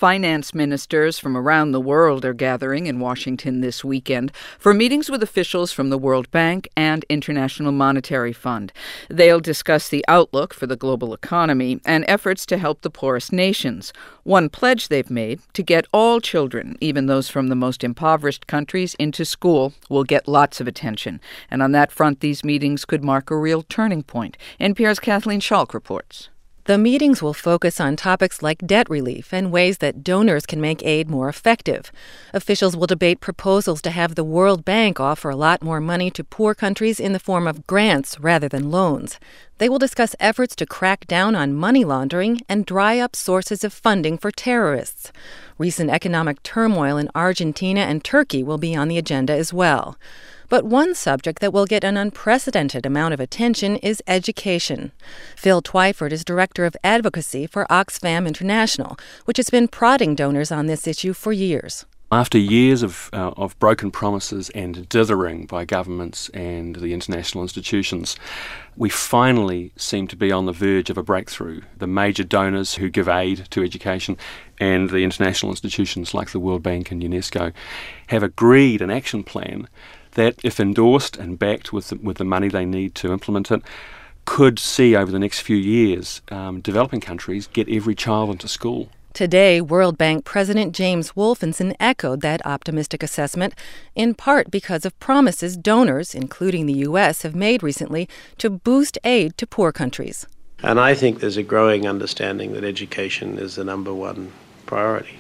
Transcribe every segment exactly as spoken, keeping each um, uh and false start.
Finance ministers from around the world are gathering in Washington this weekend for meetings with officials from the World Bank and International Monetary Fund. They'll discuss the outlook for the global economy and efforts to help the poorest nations. One pledge they've made: to get all children, even those from the most impoverished countries, into school will get lots of attention. And on that front, these meetings could mark a real turning point. N P R's Kathleen Schalk reports. The meetings will focus on topics like debt relief and ways that donors can make aid more effective. Officials will debate proposals to have the World Bank offer a lot more money to poor countries in the form of grants rather than loans. They will discuss efforts to crack down on money laundering and dry up sources of funding for terrorists. Recent economic turmoil in Argentina and Turkey will be on the agenda as well. But one subject that will get an unprecedented amount of attention is education. Phil Twyford is director of advocacy for Oxfam International, which has been prodding donors on this issue for years. After years of uh, of broken promises and dithering by governments and the international institutions, we finally seem to be on the verge of a breakthrough. The major donors who give aid to education and the international institutions like the World Bank and UNESCO have agreed an action plan that, if endorsed and backed with the, with the money they need to implement it, could see over the next few years um, developing countries get every child into school. Today, World Bank President James Wolfensohn echoed that optimistic assessment, in part because of promises donors, including the U S, have made recently to boost aid to poor countries. And I think there's a growing understanding that education is the number one priority.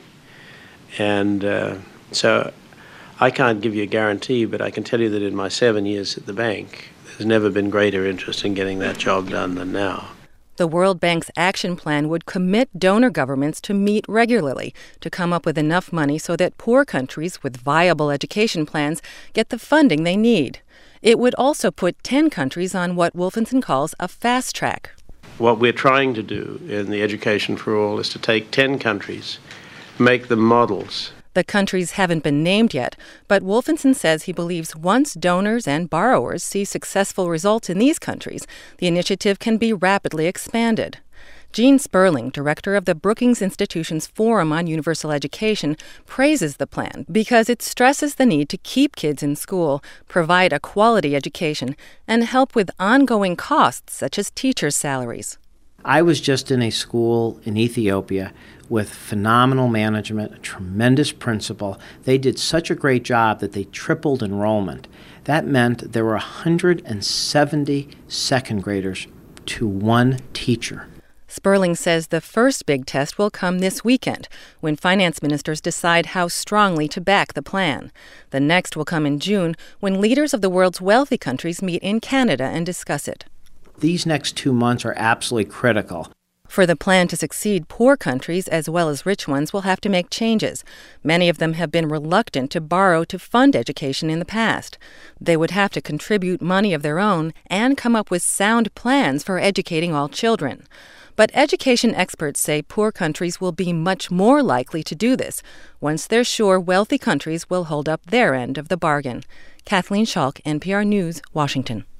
And uh, so I can't give you a guarantee, but I can tell you that in my seven years at the bank, there's never been greater interest in getting that job done than now. The World Bank's action plan would commit donor governments to meet regularly to come up with enough money so that poor countries with viable education plans get the funding they need. It would also put ten countries on what Wolfensohn calls a fast track. What we're trying to do in the Education for All is to take ten countries, make them models. The countries haven't been named yet, but Wolfensohn says he believes once donors and borrowers see successful results in these countries, the initiative can be rapidly expanded. Gene Sperling, director of the Brookings Institution's Forum on Universal Education, praises the plan because it stresses the need to keep kids in school, provide a quality education, and help with ongoing costs such as teachers' salaries. I was just in a school in Ethiopia with phenomenal management, a tremendous principal. They did such a great job that they tripled enrollment. That meant there were one hundred seventy second graders to one teacher. Sperling says the first big test will come this weekend, when finance ministers decide how strongly to back the plan. The next will come in June, when leaders of the world's wealthy countries meet in Canada and discuss it. These next two months are absolutely critical. For the plan to succeed, poor countries as well as rich ones will have to make changes. Many of them have been reluctant to borrow to fund education in the past. They would have to contribute money of their own and come up with sound plans for educating all children. But education experts say poor countries will be much more likely to do this once they're sure wealthy countries will hold up their end of the bargain. Kathleen Schalk, N P R News, Washington.